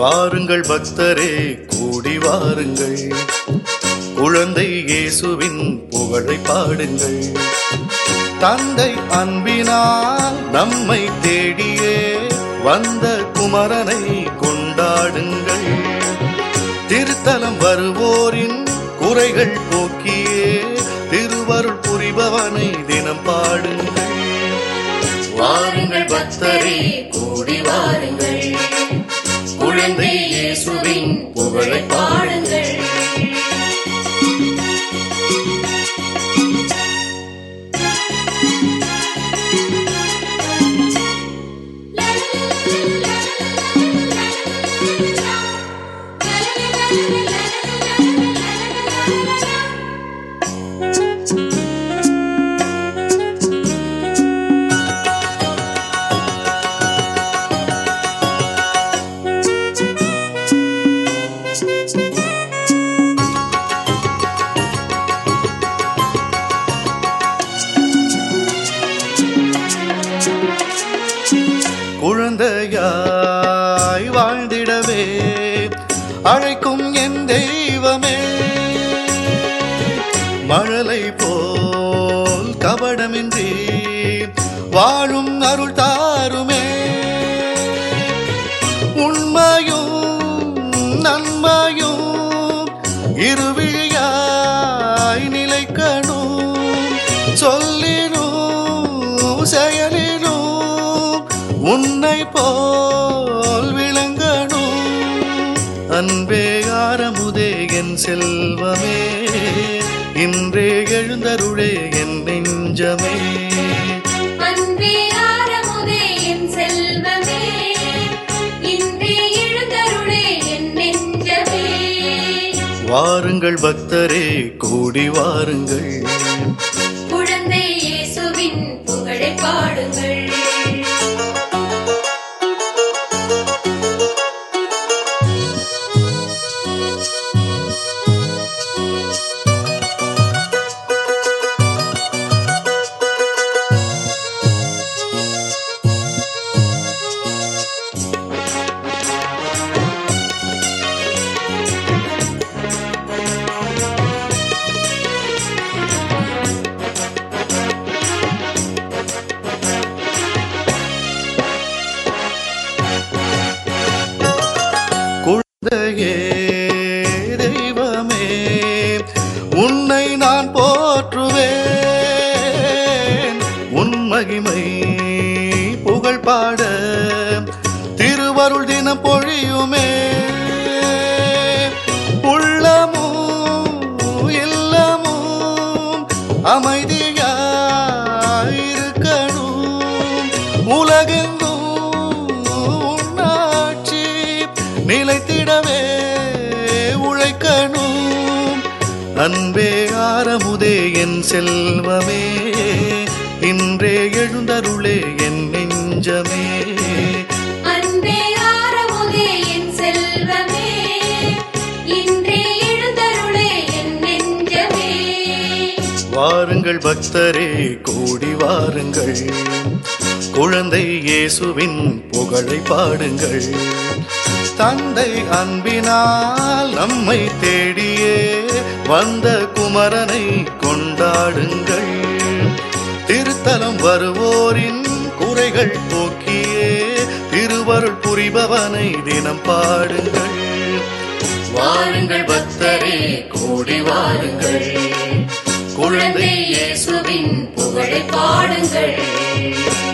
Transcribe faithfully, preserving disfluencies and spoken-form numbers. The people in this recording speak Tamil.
வாருங்கள் பக்தரே கூடி வாருங்கள், குழந்தை இயேசுவின் புகழை பாடுங்கள். தந்தை அன்பினால் நம்மை தேடியே வந்த குமரனை கொண்டாடுங்கள். திருத்தலம் வருவோரின் குறைகள் போக்கியே திருவருள் புரிபவனை தினம் பாடுங்கள். வாருங்கள் பக்தரே கூடி வாருங்கள், குழந்தை இயேசுவின் புகழை பாடுங்கள். குழந்தையாய் வாழ்ந்திடவே அழைக்கும் என் தெய்வமே, மழலை போல் கபடமின்றி வாழும் அருள் தாருமே. உண்மையும் நன்மையும் இருவிழியாய் நிலைக்கணும், சொல்லினும் செயலினும் உன்னை போல் விளங்கணும். அன்பே ஆரமுதே என் செல்வமே, இன்றே எழுந்தருளே என் நெஞ்சமே. அன்பே ஆரமுதே என் செல்வமே, இன்றே எழுந்தருளே என் நெஞ்சமே. வாருங்கள் பக்தரே கூடி வாருங்கள், குழந்தை இயேசுவின் புகழை பாடுங்கள். குழந்தையே தெய்வமே, உன்னை நான் போற்றுவேன். உன் மகிமை புகழ் பாட திருவருள் தினம் பொழியுமே. உள்ளமும் இல்லமும் அமைதியாயிருக்கணும், உலகெங்கும் உன்னாட்சி நிலைத்திடவே உழைக்கணும். அன்பே ஆரமுதே என் செல்வமே, இன்றே எழுந்தருளே என் நெஞ்சமே. அன்பே ஆரமுதே என் செல்வமே, இன்றே எழுந்தருளே என் நெஞ்சமே. வாருங்கள் பக்தரே கூடி வாருங்கள், குழந்தை இயேசுவின் புகழை பாடுங்கள். தந்தை அன்பினால் நம்மை தேடியே வந்த குமரனை கொண்டாடுங்கள். திருத்தலம் வருவோரின் குறைகள் போக்கியே திருவருள் புரிபவனை தினம் பாடுங்கள். வாருங்கள் பக்தரே கூடி வாருங்கள், குழந்தை இயேசுவின் புகழை பாடுங்கள்.